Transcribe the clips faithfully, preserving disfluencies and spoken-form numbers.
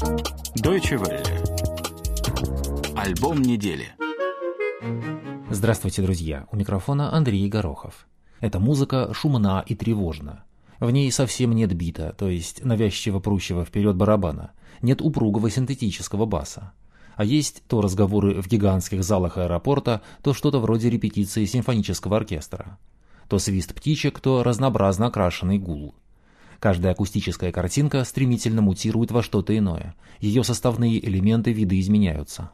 Deutsche Welle. Альбом недели. Здравствуйте, друзья! У микрофона Андрей Горохов. Эта музыка шумна и тревожна. В ней совсем нет бита, то есть навязчиво прущего вперед барабана, нет упругого синтетического баса. А есть то разговоры в гигантских залах аэропорта, то что-то вроде репетиции симфонического оркестра. То свист птичек, то разнообразно окрашенный гул. Каждая акустическая картинка стремительно мутирует во что-то иное. Ее составные элементы видоизменяются.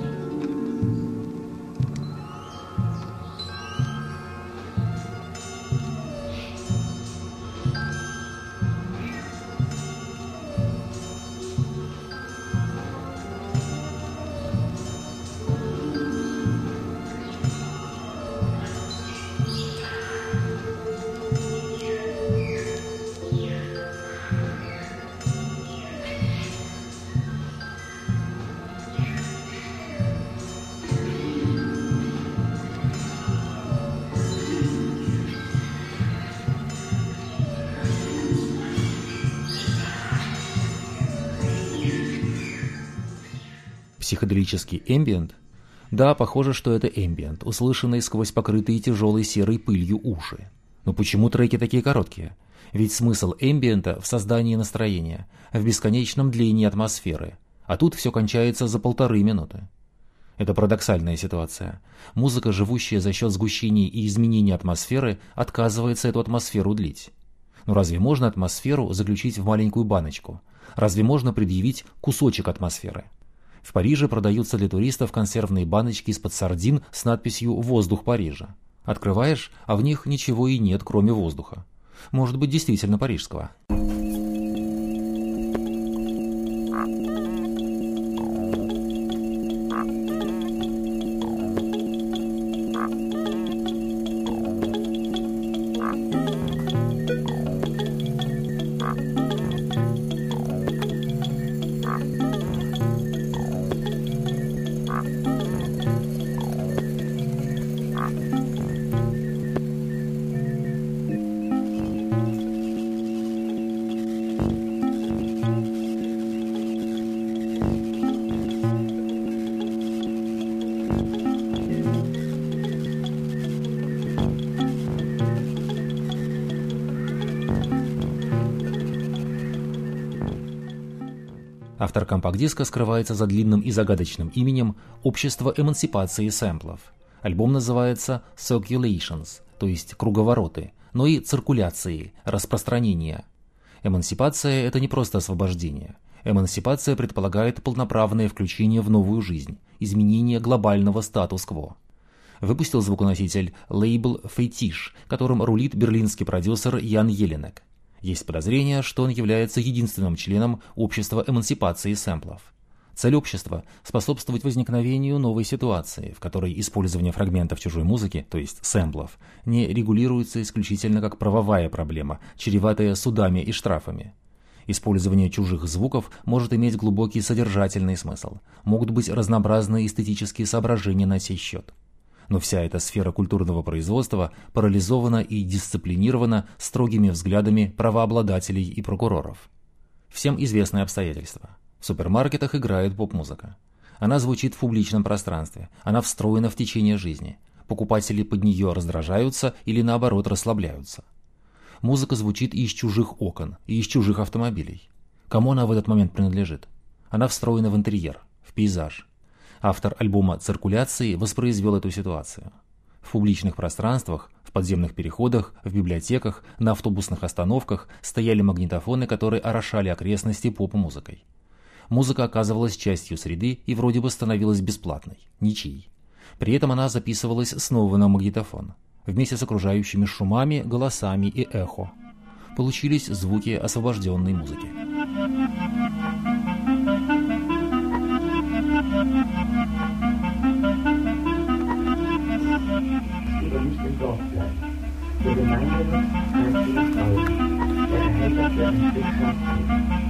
Психоделический эмбиент? Да, похоже, что это эмбиент, услышанный сквозь покрытые тяжелой серой пылью уши. Но почему треки такие короткие? Ведь смысл эмбиента в создании настроения, в бесконечном длении атмосферы. А тут все кончается за полторы минуты. Это парадоксальная ситуация. Музыка, живущая за счет сгущения и изменения атмосферы, отказывается эту атмосферу длить. Но разве можно атмосферу заключить в маленькую баночку? Разве можно предъявить кусочек атмосферы? В Париже продаются для туристов консервные баночки из-под сардин с надписью «Воздух Парижа». Открываешь, а в них ничего и нет, кроме воздуха. Может быть, действительно парижского. Автор компакт-диска скрывается за длинным и загадочным именем «Общество эмансипации сэмплов». Альбом называется «Circulations», то есть «круговороты», но и «циркуляции», «распространения». Эмансипация – это не просто освобождение. Эмансипация предполагает полноправное включение в новую жизнь, изменение глобального статус-кво. Выпустил звуконоситель лейбл Fetish, которым рулит берлинский продюсер Ян Еленек. Есть подозрение, что он является единственным членом общества эмансипации сэмплов. Цель общества – способствовать возникновению новой ситуации, в которой использование фрагментов чужой музыки, то есть сэмплов, не регулируется исключительно как правовая проблема, чреватая судами и штрафами. Использование чужих звуков может иметь глубокий содержательный смысл, могут быть разнообразные эстетические соображения на сей счет. Но вся эта сфера культурного производства парализована и дисциплинирована строгими взглядами правообладателей и прокуроров. Всем известное обстоятельство. В супермаркетах играет поп-музыка. Она звучит в публичном пространстве, она встроена в течение жизни. Покупатели под нее раздражаются или наоборот расслабляются. Музыка звучит и из чужих окон, и из чужих автомобилей. Кому она в этот момент принадлежит? Она встроена в интерьер, в пейзаж. Автор альбома «Циркуляции» воспроизвел эту ситуацию. В публичных пространствах, в подземных переходах, в библиотеках, на автобусных остановках стояли магнитофоны, которые орошали окрестности поп-музыкой. Музыка оказывалась частью среды и вроде бы становилась бесплатной, ничьей. При этом она записывалась снова на магнитофон, вместе с окружающими шумами, голосами и эхо. Получились звуки освобожденной музыки. Lieber nicht im Dorf bleiben. Die Gemeinde nutzt einziges Augen, der erheitert werden Blick